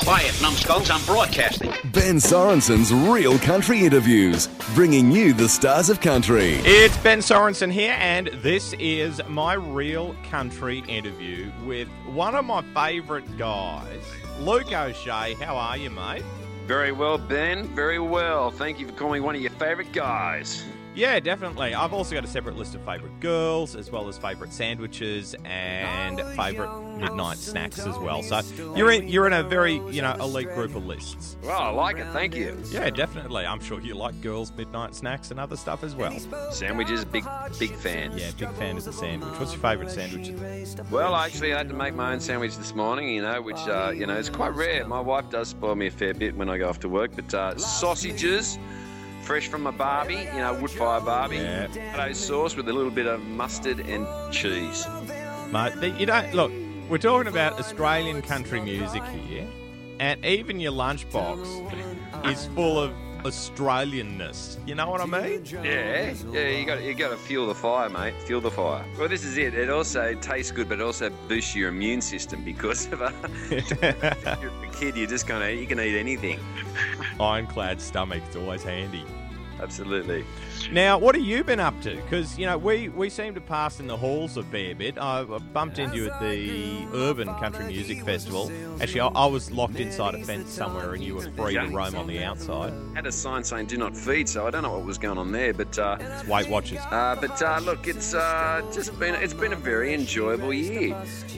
Quiet, numbskulls, I'm broadcasting. Ben Sorensen's Real Country Interviews, bringing you the stars of country. It's Ben Sorensen here, and this is my Real Country Interview with one of my favourite guys, Luke O'Shea. How are you, mate? Very well, Ben. Very well. Thank you for calling me one of your favourite guys. Yeah, definitely. I've also got a separate list of favourite girls, as well as favourite sandwiches and favourite midnight snacks as well. So you're in a very, elite group of lists. Well, I like it. Thank you. Yeah, definitely. I'm sure you like girls' midnight snacks and other stuff as well. Sandwiches, big fan. Yeah, big fan of the sandwich. What's your favourite sandwich? Well, actually, I had to make my own sandwich this morning, which, it's quite rare. My wife does spoil me a fair bit when I go off to work, but sausages, fresh from a barbie, wood fire barbie, tomato sauce with a little bit of mustard and cheese. Mate, look, we're talking about Australian country music here, and even your lunchbox is full of Australianness. You know what I mean? Yeah, you got to fuel the fire, mate. Fuel the fire. Well, this is it. It also tastes good, but it also boosts your immune system because of if you're a kid, you can eat anything. Ironclad stomach, it's always handy. Absolutely. Now, what have you been up to? Because, we seem to pass in the halls a fair bit. I bumped into you at the Urban Country Music Festival. Actually, I was locked inside a fence somewhere and you were free to roam on the outside. Had a sign saying do not feed, so I don't know what was going on there, but... it's Weight Watchers. Look, it's been a very enjoyable year.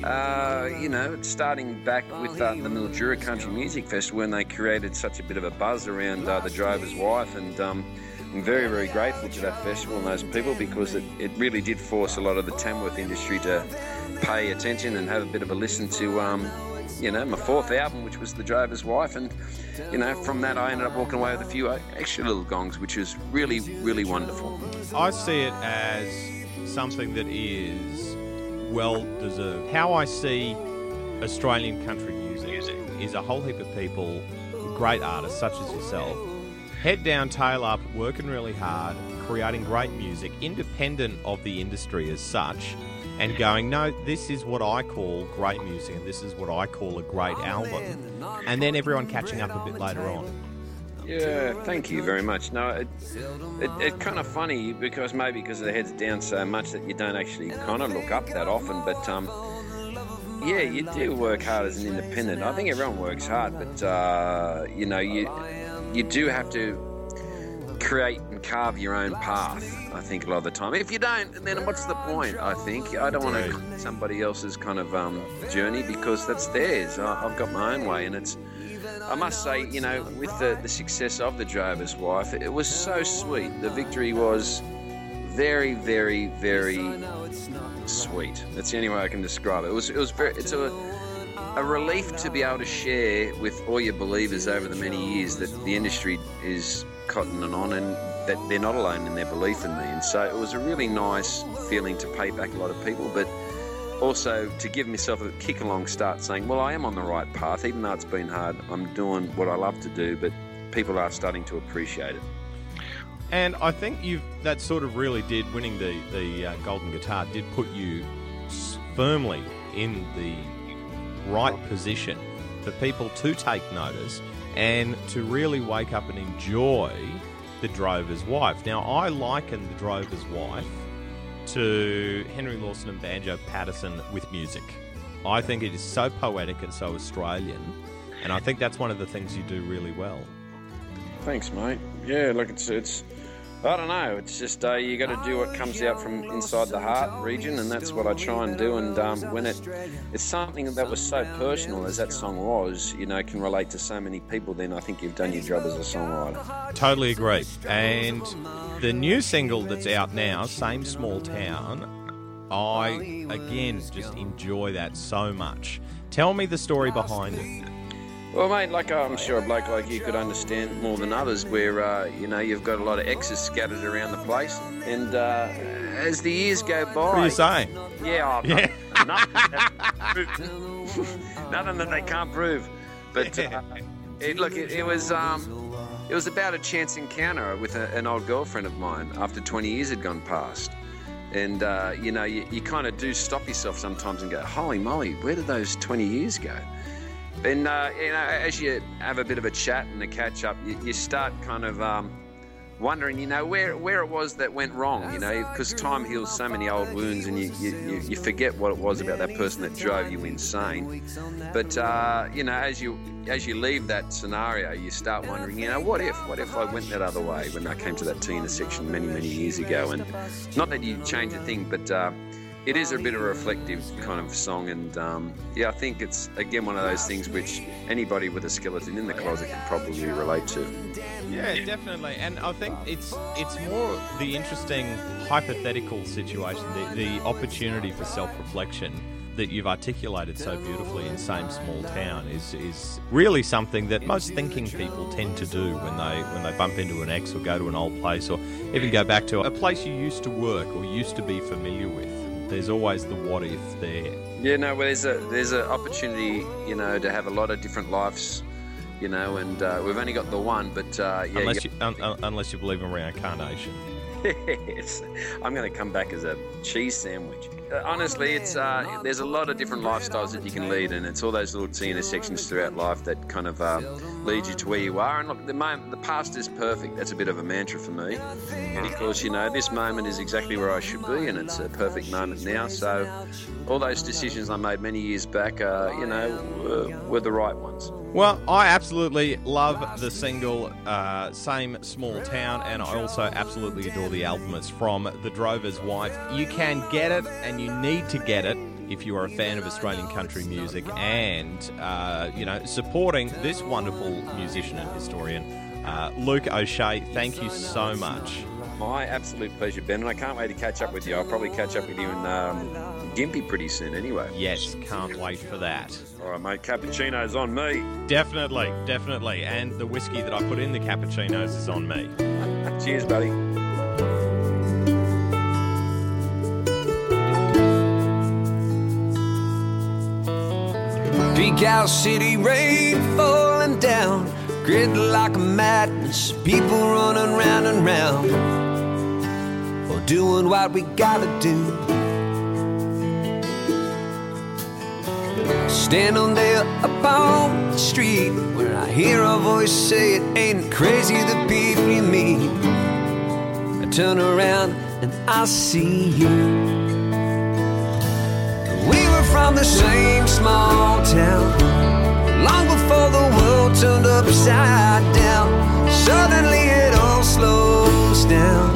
Starting back with the Mildura Country Music Festival when they created such a bit of a buzz around the Drover's Wife, and I'm very, very grateful to that festival and those people because it really did force a lot of the Tamworth industry to pay attention and have a bit of a listen to, my fourth album, which was The Drover's Wife. And, from that I ended up walking away with a few extra little gongs, which was really, really wonderful. I see it as something that is well-deserved. How I see Australian country music is a whole heap of people, great artists such as yourself, head down, tail up, working really hard, creating great music, independent of the industry as such, and going, no, this is what I call great music and this is what I call a great album. And then everyone catching up a bit later on. Yeah, thank you very much. No, it's kind of funny because the head's down so much that you don't actually kind of look up that often, but you do work hard as an independent. I think everyone works hard, but you do have to create and carve your own path, I think, a lot of the time. If you don't, then what's the point, I think? I don't want to create somebody else's kind of journey because that's theirs. I've got my own way, and I must say, with the success of The Drover's Wife, it was so sweet. The victory was very, very, very sweet. That's the only way I can describe it. It's a relief to be able to share with all your believers over the many years that the industry is cottoning on and that they're not alone in their belief in me. And so it was a really nice feeling to pay back a lot of people, but also to give myself a kick-along start saying, well, I am on the right path. Even though it's been hard, I'm doing what I love to do, but people are starting to appreciate it. And I think that sort of really did, winning the Golden Guitar did put you firmly in the right position for people to take notice and to really wake up and enjoy The Drover's Wife. Now, I liken The Drover's Wife to Henry Lawson and Banjo Patterson with music. I think it is so poetic and so Australian, and I think that's one of the things you do really well. Thanks, mate. Yeah, look, it's I don't know. It's just you got to do what comes out from inside the heart region, and that's what I try and do. And when it's something that was so personal as that song was, can relate to so many people, then I think you've done your job as a songwriter. Totally agree. And the new single that's out now, Same Small Town, I, again, just enjoy that so much. Tell me the story behind it. Well, mate, I'm sure a bloke like you could understand more than others where, you've got a lot of exes scattered around the place. And as the years go by... What are you saying? Yeah, nothing that they can't prove. But, it was about a chance encounter with an old girlfriend of mine after 20 years had gone past. And, you kind of do stop yourself sometimes and go, holy moly, where did those 20 years go? And, as you have a bit of a chat and a catch-up, you start kind of wondering, where it was that went wrong, because time heals so many old wounds, and you forget what it was about that person that drove you insane. But, as you leave that scenario, you start wondering, what if I went that other way when I came to that T intersection many, many years ago? And not that you change a thing, but it is a bit of a reflective kind of song. And, I think it's, again, one of those things which anybody with a skeleton in the closet can probably relate to. Yeah, definitely. And I think it's more the interesting hypothetical situation, the opportunity for self-reflection that you've articulated so beautifully in Same Small Town is really something that most thinking people tend to do when they bump into an ex or go to an old place, or even go back to a place you used to work or used to be familiar with. There's always the what if there. Yeah, no, well, there's an opportunity, to have a lot of different lives, and we've only got the one, but unless you believe in reincarnation. Yes, I'm going to come back as a cheese sandwich. Honestly, it's there's a lot of different lifestyles that you can lead, and it's all those little T intersections throughout life that kind of lead you to where you are. And look, the past is perfect. That's a bit of a mantra for me, because this moment is exactly where I should be, and it's a perfect moment now. So all those decisions I made many years back, were the right ones. Well, I absolutely love the single Same Small Town, and I also absolutely adore the album. It's from The Drover's Wife. You can get it, and you need to get it if you are a fan of Australian country music and, supporting this wonderful musician and historian, Luke O'Shea. Thank you so much. My absolute pleasure, Ben, and I can't wait to catch up with you. I'll probably catch up with you in Gympie pretty soon anyway. Yes, can't wait for that. All right, mate, cappuccino's on me. Definitely. And the whiskey that I put in the cappuccinos is on me. Cheers, buddy. Big house city, rain falling down, gridlock of madness, people running round and round, or doing what we gotta do. Standing there upon the street where I hear a voice say it ain't crazy the people you meet. I turn around and I see you. We were from the same small town, long before the world turned upside down. Suddenly it all slows down.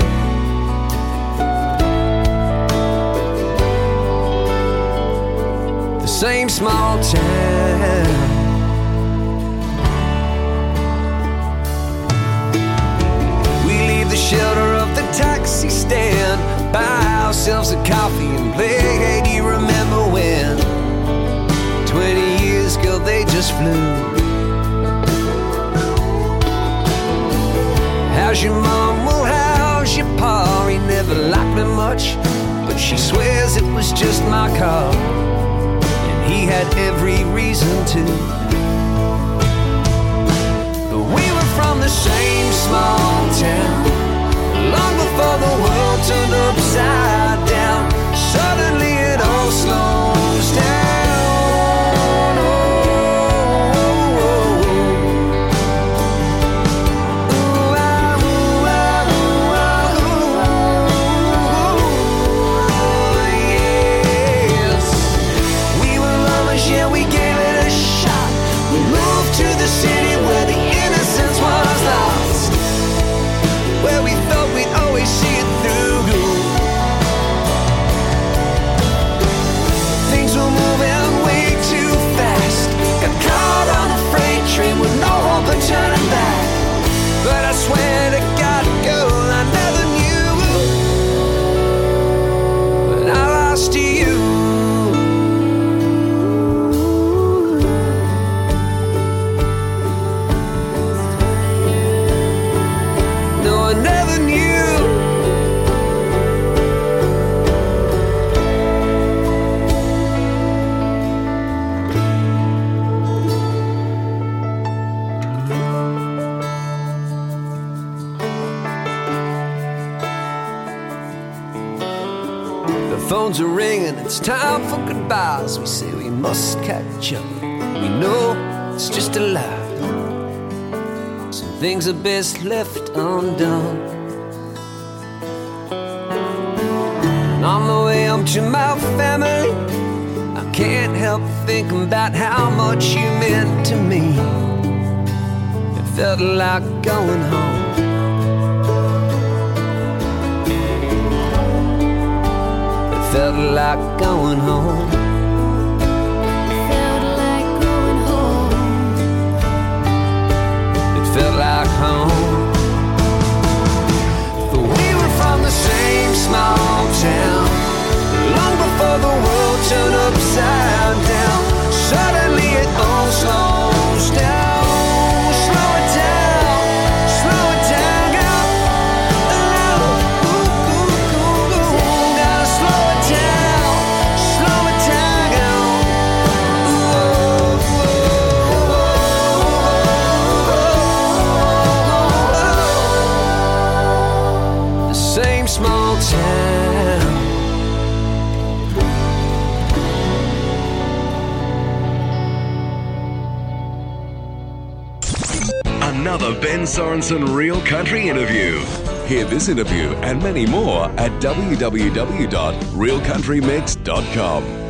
The same small town. We leave the shelter of the taxi stand, buy ourselves a coffee and play, hey, do you remember when? 20 years ago they just flew. How's your mom? Well, how's your pa? He never liked me much, but she swears it was just my car, and he had every reason to. But we were from the same small town, long before the world turned upside down. Suddenly it all slows down. Turning back, but I swear to God, girl, I never knew when I lost you. No, I never knew. Phones are ringing, it's time for goodbyes. We say we must catch up. We know it's just a lie. Some things are best left undone. And on the way home to my family, I can't help thinking about how much you meant to me. It felt like going home. It felt like going home. Felt like home. But we were from the same small town, long before the world turned upside down. Suddenly it all slows down. Slow it down, slow it down, girl. Gotta slow it down, slow it down, girl. Same small town. Another Ben Sorensen Real Country interview. Hear this interview and many more at www.realcountrymix.com.